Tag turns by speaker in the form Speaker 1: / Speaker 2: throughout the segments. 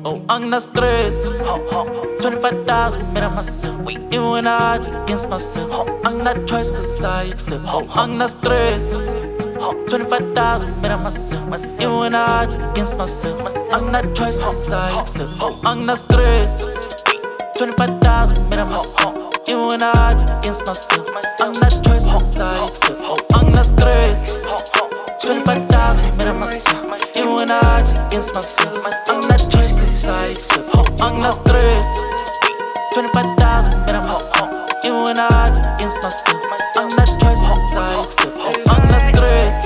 Speaker 1: on the streets. 25,000 made of myself. Even odds against myself. I'm not choice cause I accept. On the streets. 25,000 made of myself. Even odds against myself. I'm not choice cause I accept. On the streets. 25,000 made of myself. Even odds against myself. I'm not choice cause I accept. On the streets. 25,000 made of myself. Even odds against myself. I'm not choice cause I accept. On the streets. 25,000 made of myself. Even odds against myself. I'm not choice cause I accept. On the streets.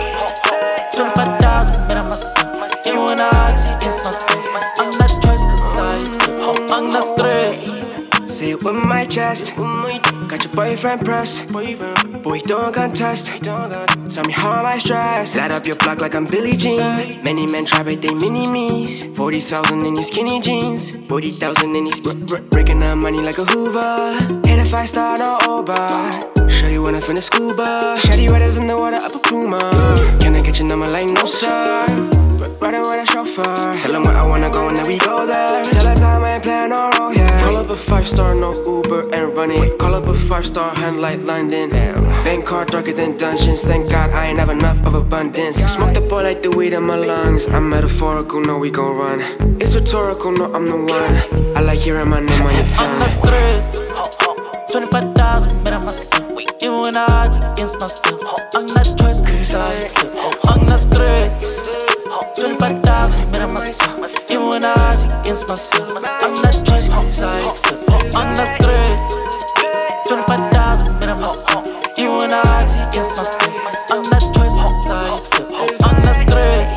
Speaker 1: 25,000 made of myself. Even odds against myself. I'm not choice cause I accept. On the streets.
Speaker 2: Say it with my chest. Got your boyfriend pressed. Boy, don't contest. Tell me how am I stressed? Light up your block like I'm Billie Jean. Many men try but they mini-me's. 40,000 in these skinny jeans. 40,000 in these breaking up money like a Hoover. Hit a 5-star, no Uber. Shawty wanna finish scuba. Shawty wetter than the water up a Puma. Can I get your number like no sir? Riding with a chauffeur. Tell him where I wanna go and then we go there. Tell her time I ain't playing no role here. Call up a 5-star, no Uber and run it. Call up a 5-star, hand like London. Bank card darker than dungeons. Thank God I ain't have enough of abundance. Smoke the boy like the weed in my lungs. I'm metaphorical, no we gon' run. It's rhetorical, no I'm the one. I like hearing my name on your tongue.
Speaker 1: On the streets. 25,000 made of myself. Even odds against myself. I'm not choice cause I accept. On the streets. 25,000 made of myself. Even odds against myself. I'm not choice cause I accept. On the streets. 25,000 made of myself. Even odds against myself. I'm not choice cause I accept. On the streets.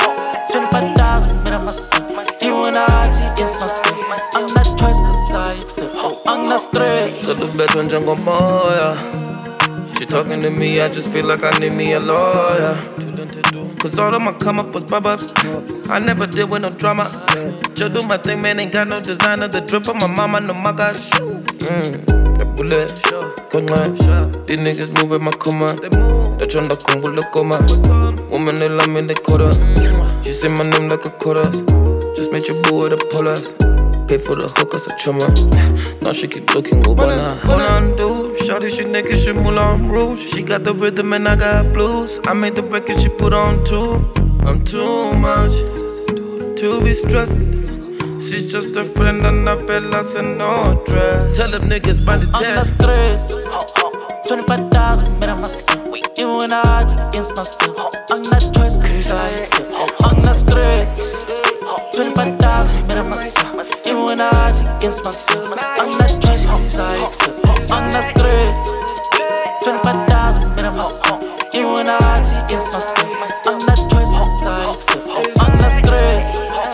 Speaker 1: 25,000 made of myself. Even odds against myself. I'm not choice cause I accept. On the streets.
Speaker 3: So the bitch on jungle moya. She talking to me, I just feel like I need me a lawyer. Cause all of my come up was bub-ups. I never deal with no drama. Just do my thing, man, ain't got no designer. The drip on my mama, no my gosh. The bullet, conga. These niggas move with my command. They tryna Congo, look on my woman, they love me, they caught her. She say my name like a chorus. Just made your boo with a pull-ups. Pay for the hookers, a chummer. Now she keep looking, go banana. Do shawty, she naked, she Moulin Rouge. She got the rhythm and I got blues. I made the record, she put on two. I'm too much to be stressed. She's just a friend and I bellas and no dress. Tell them niggas by the jet.
Speaker 1: On the streets. 25,000 made of myself. Even odds against myself. I'm not choice cause I accept. On the streets. 25,000 made of myself. Even odds against myself. I'm not choice cause I accept. On the streets. 25,000 made of myself. Even odds against myself. I'm not choice cause I accept. On the streets.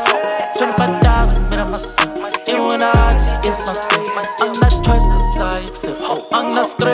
Speaker 1: 25,000 made of myself. Even odds against myself. I'm not choice cause I accept. On the streets.